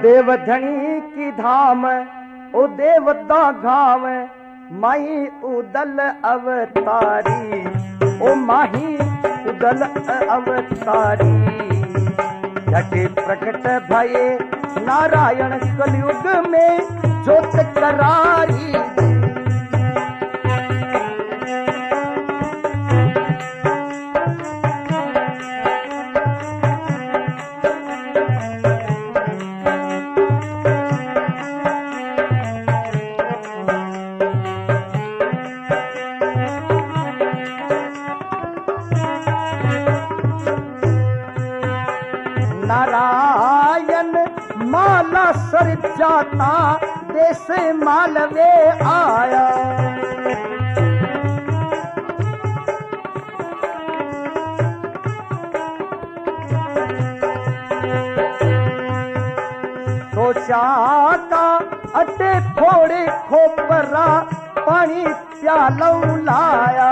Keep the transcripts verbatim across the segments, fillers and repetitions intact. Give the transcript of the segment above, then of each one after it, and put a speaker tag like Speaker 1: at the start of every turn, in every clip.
Speaker 1: देवधनी की धाम ओ देवता घाव माही उदल अवतारी ओ माही उदल अवतारी झटे प्रकट भये नारायण कलयुग में ज्योत करारी नारायण माला सर जाता देश मालवे आया सोचा का अटे फोड़े खोपरा पानी प्यालो लाया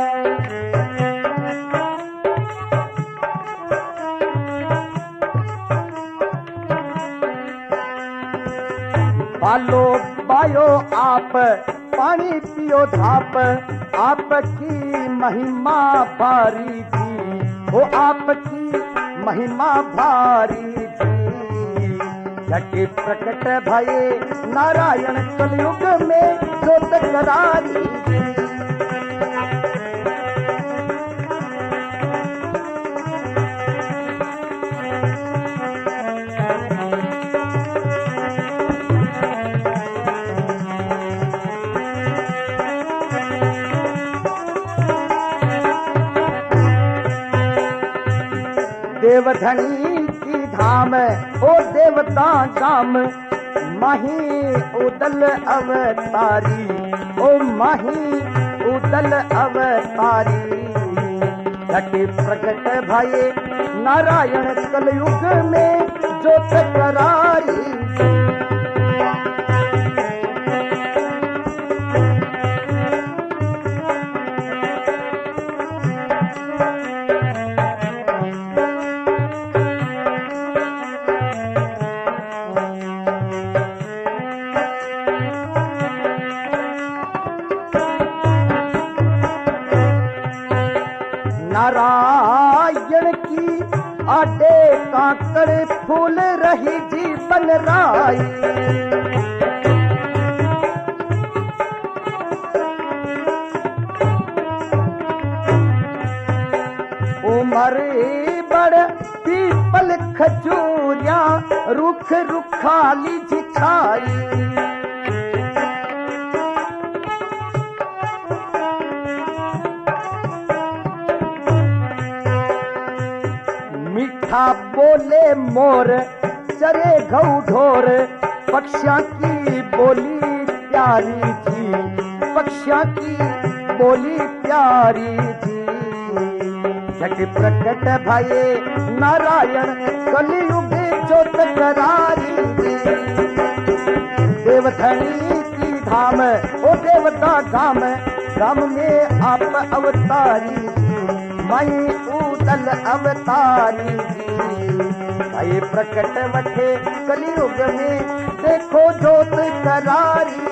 Speaker 1: बालो बायो आप पानी पियो धाप आपकी महिमा भारी थी वो आपकी महिमा भारी थी झटे प्रकट भये नारायण कलयुग में ज्योत करारी देवधनी की धाम ओ देवता गाम माही उदल अवतारी ओ माही उदल अवतारी झटे प्रकट भये नारायण कलयुग में ज्योत करारी नारायण की आडे काकड़ फूल रही जीवन राई उमर बड़ पीपल खजूरिया रुख रुखाली छाई बोले मोर चरे गऊ ढोर पक्षियां की बोली प्यारी थी पक्षियां की बोली प्यारी थी झट प्रकट भये नारायण कलयुग ज्योत करारी देवधनी की धाम ओ देवता धाम धाम में आप अवतारी माई उदल अवतारी भाई प्रकट वठे कलयुग में देखो ज्योत करारी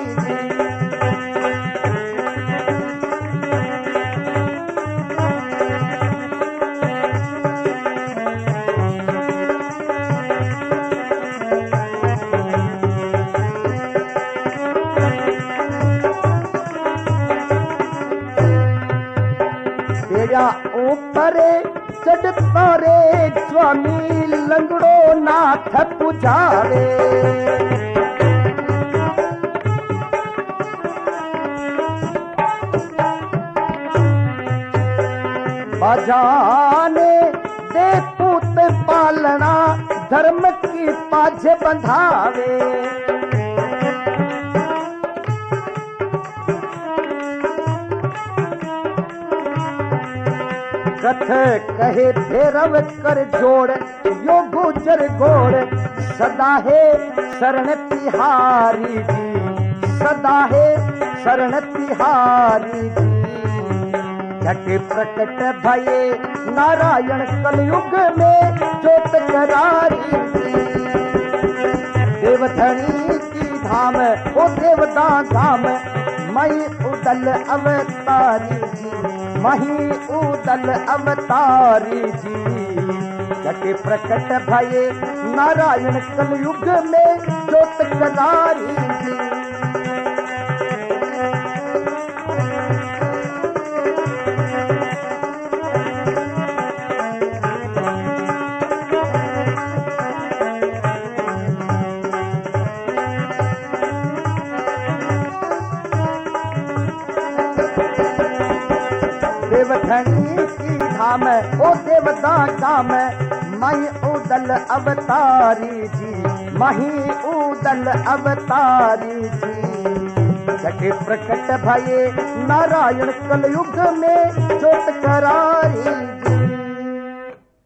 Speaker 1: तेरा ऊपरे चढ़ता रे स्वामी लंगड़ो नाथ पुजारे बजाने दे पूत पालना धर्म की पाछ बंधावे कथ कहे भैरव कर जोड़ यो गुजर गोड़ सदा है शरण तिहारी जी सदा है शरण तिहारी जी झट प्रकट भये नारायण कलयुग में ज्योत करारी देवधनी की धाम ओ देवदा धाम मई उदल अवतारी जी मही उदल अवतारी जी जटे प्रकट भये नारायण कलयुग में ज्योत कदारी जी देवधनी की धाम ओ देवता काम मही उदल अवतारी जी मही उदल अवतारी जी जटे प्रकट भये नारायण कलयुग में ज्योत करारी